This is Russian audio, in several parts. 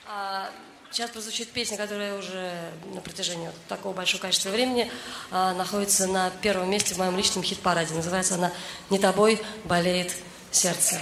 Сейчас прозвучит песня, которая уже на протяжении такого большого количества времени находится на первом месте в моем личном хит-параде. Называется она «Не тобой болеет сердце».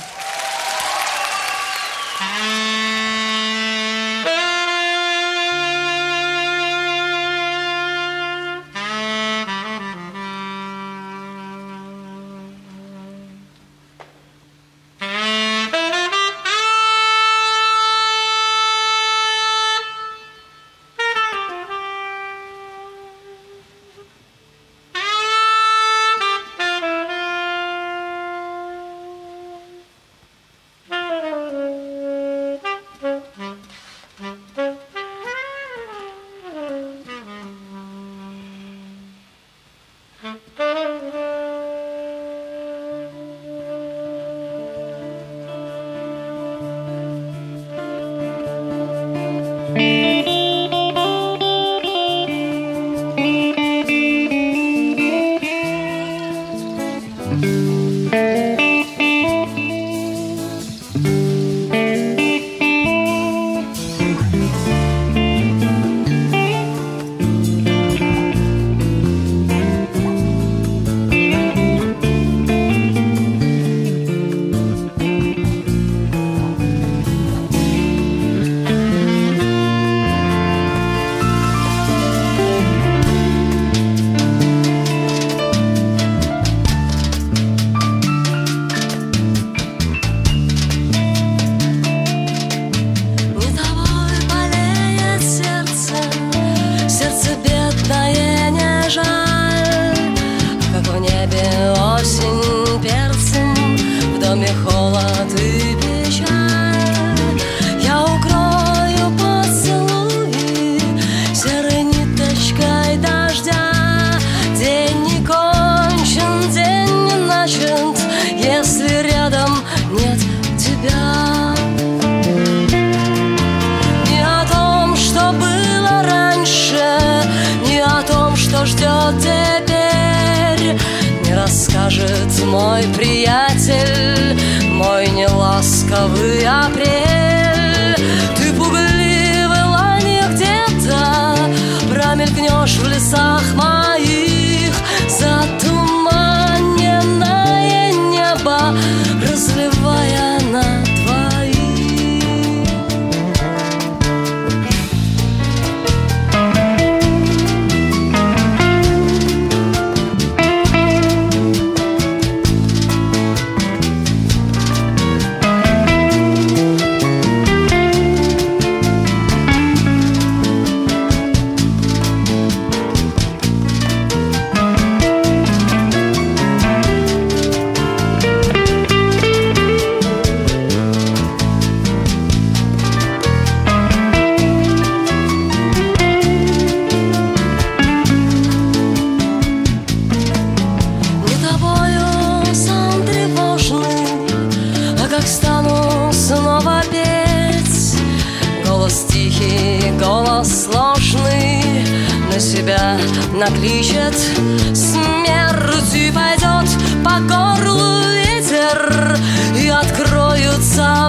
Мой приятель, мой неласковый апрель, ты пугливый лань где-то промелькнешь в лесах моих, затуманенное небо разливая на твоих. Голос сложный на себя накличет смерть, и пойдет по горлу ветер, и откроются